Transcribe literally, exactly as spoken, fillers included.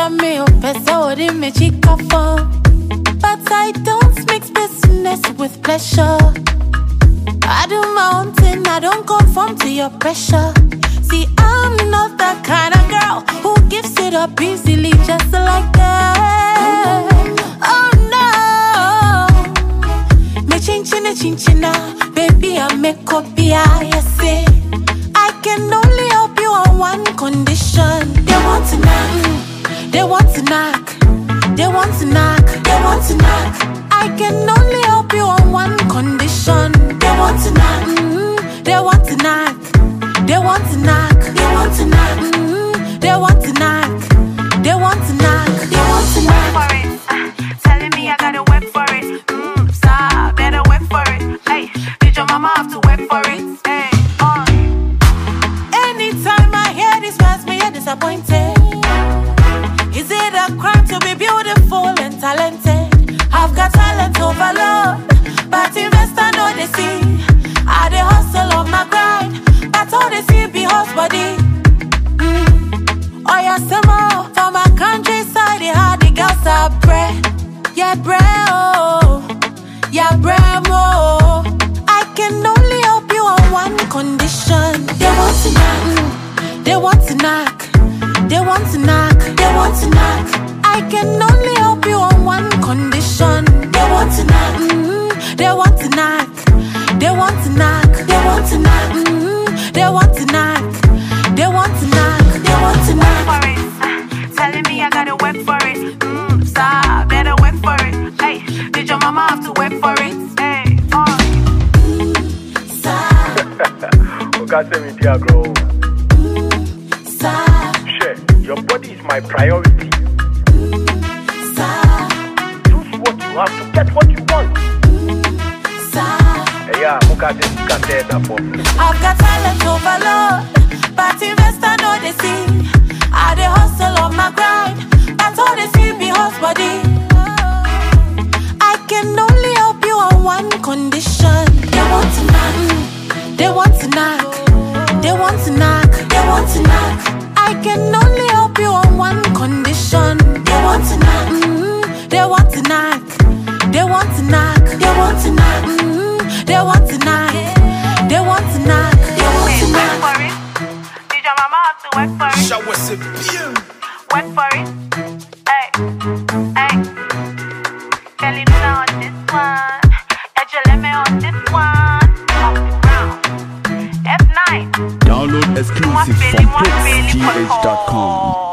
me up, so me chica phone. But I don't mix business with pleasure. I do my own thing, I don't conform to your pressure. See, I'm not that kind of girl who gives it up easily just like that. Oh no, me chinchina chinchina, baby I make copia. You see, I can only help you on one condition. They want to knock, they want to knock, they want to knock, they want to knock. I can only help you on one condition. They want to knock, mm-hmm. They want to knock, they want to knock, they want to knock, mm-hmm. They want to knock, they want to knock, they want to knock. For it, uh, telling me I gotta work for it. Mmm, stop, better work for it. Hey, did your mama have to work for it? Hey, on. Anytime I hear this words, me get disappointed. Is it a crime to be beautiful and talented? I've got talent overload, but investors know they see I the hustle of my grind, but all they see be horse body. Mm. Oh yeah, some more from my countryside, they had the girls are bread, yeah bread, oh, yeah bread, oh. I can only help you on one condition. They want to knock, they want to knock, they want to knock, they want to knock. I can only help you on one condition. They want to knock, mm-hmm. They want to knock, they want to knock, they want to knock, mm-hmm. They want to knock, they want to knock, they want to knock. For it, uh, telling me I gotta work for it. Mmm, stop, better work for it. Hey, did your mama have to work for it? Hey, on. Okay, me dear girl. Shit, your body is my priority. Choose what you have to get what you want. Hey, yeah, Muka just got that for me. I've got talent overload, but investors know they see I the hustle of my grind, but all they see be horse body. I can only help you on one condition. They want to knock, they want to knock, they want to knock, they want to knock. I can only help you on one condition. They want to knock, mm-hmm. They want to knock, they want to knock, they want to knock, mm-hmm. They want to knock, they want to knock, they want to knock. Work for it. Did your mama have to work for it? Shower c'est bien. Work for it. Hey, hey. Kelly Luna on this one. Ejeleme on this one. Off the ground. F nine. Download exclusive from Pix T H dot com.